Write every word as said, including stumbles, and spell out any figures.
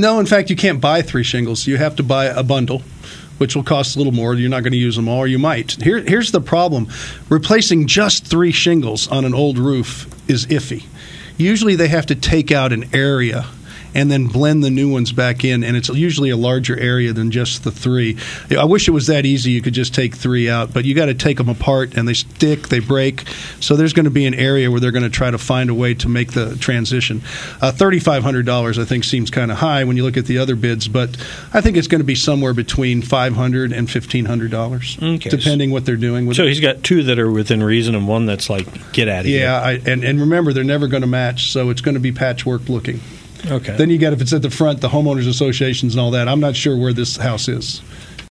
No, in fact, you can't buy three shingles. You have to buy a bundle, which will cost a little more. You're not going to use them all, or you might. Here, here's the problem. Replacing just three shingles on an old roof is iffy. Usually they have to take out an area and then blend the new ones back in, and it's usually a larger area than just the three. I wish it was that easy. You could just take three out, but you got to take them apart, and they stick, they break. So there's going to be an area where they're going to try to find a way to make the transition. Uh, thirty-five hundred dollars, I think, seems kind of high when you look at the other bids, but I think it's going to be somewhere between five hundred dollars and fifteen hundred dollars, okay. depending what they're doing with so it. He's got two that are within reason and one that's like, get out of here. Yeah, I, and, and remember, they're never going to match, so it's going to be patchwork looking. Okay. Then you got, if it's at the front, the homeowners associations and all that. I'm not sure where this house is.